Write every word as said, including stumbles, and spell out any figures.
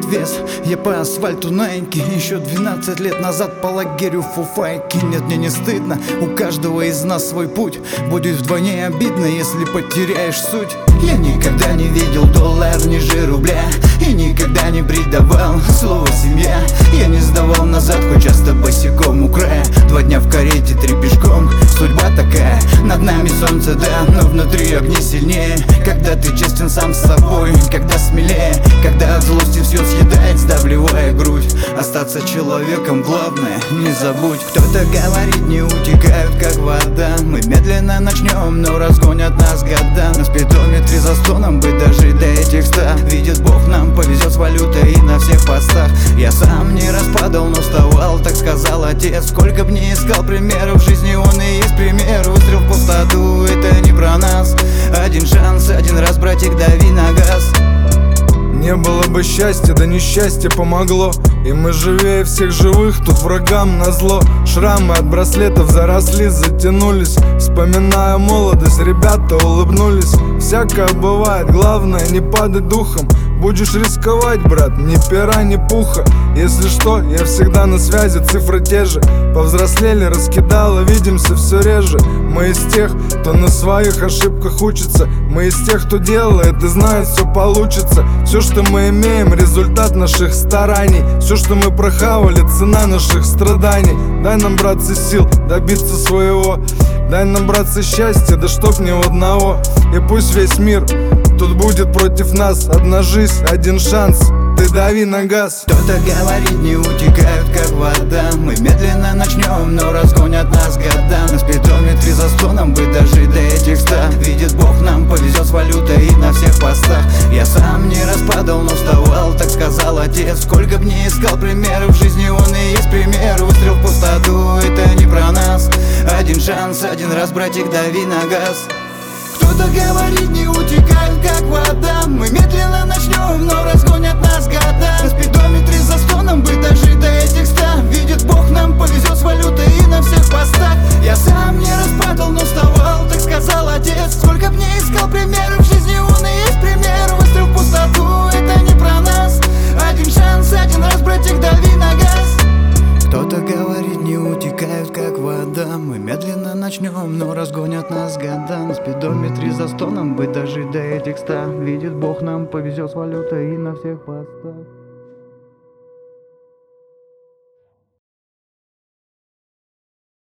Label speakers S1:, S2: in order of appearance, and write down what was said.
S1: вес. Я по асфальту Найки. Еще двенадцать лет назад по лагерю фуфайки. Нет, мне не стыдно, у каждого из нас свой путь. Будет вдвойне обидно, если потеряешь суть. Я никогда не видел доллар ниже рубля, и никогда не предавал слово семья. Я не сдавал назад, хоть часто босиком у края. Два дня в карете, три пешком, судьба такая. Над нами солнце, да, но внутри огни сильнее. Когда ты честен сам с собой, когда смелее, когда от злости все съедает, сдавливая грудь. Остаться человеком главное, не забудь. Кто-то говорит, не утекают как вода. Мы медленно начнем, но разгонят нас года. На спидометре за стоном быть дожить до этих ста. Видит Бог, нам повезет с валютой и на всех постах. Я сам не раз падал, но вставал, так сказал отец. Сколько б не искал примеров, в жизни он и есть пример. Выстрел в пустоту, это не про нас. Один шанс, один раз, братик, дави на газ.
S2: Не было бы счастья, да несчастье помогло. И мы живее всех живых, тут врагам назло. Шрамы от браслетов заросли, затянулись. Вспоминая молодость, ребята улыбнулись. Всякое бывает, главное не падать духом. Будешь рисковать, брат, ни пера, ни пуха. Если что, я всегда на связи, цифры те же. Повзрослели, раскидало, видимся все реже. Мы из тех, кто на своих ошибках учится. Мы из тех, кто делает и знает, все получится. Все, что мы имеем, результат наших стараний. Все, что мы прохавали, цена наших страданий. Дай нам, братцы, сил добиться своего. Дай нам, братцы, счастья, да чтоб ни у одного. И пусть весь мир тут будет против нас. Одна жизнь, один шанс, ты дави на газ.
S1: Кто-то говорит, не утекают как вода. Мы медленно начнем, но разгонят нас года. На спидометре за стоном быть дожить до этих ста. Видит Бог, нам повезет с валютой и на всех постах. Я сам не раз падал, но вставал, так сказал отец. Сколько б не искал примеров, в жизни он и есть пример. Выстрел в пустоту, это не про нас. Один шанс, один раз, братик, дави на газ. Кто-то говорит, не утекают как вода. Мы медленно начнем, но разгонят нас года. На спидометре за стоном быть дожить до этих ста. Видит Бог, нам повезет с валютой и на всех постах. Я сам не раз падал, но вставал, так сказал отец. Сколько б не искал примеров, в жизни он и есть пример. Выстрел в пустоту, это не про нас. Один шанс, один раз, братик, дави на газ. Кто-то говорит, не утекают как вода. Мы медленно начнем, но разгонят нас года. На спидометре за стоном быть дожить до этих ста. Видит Бог, нам повезет с валютой и на всех постах.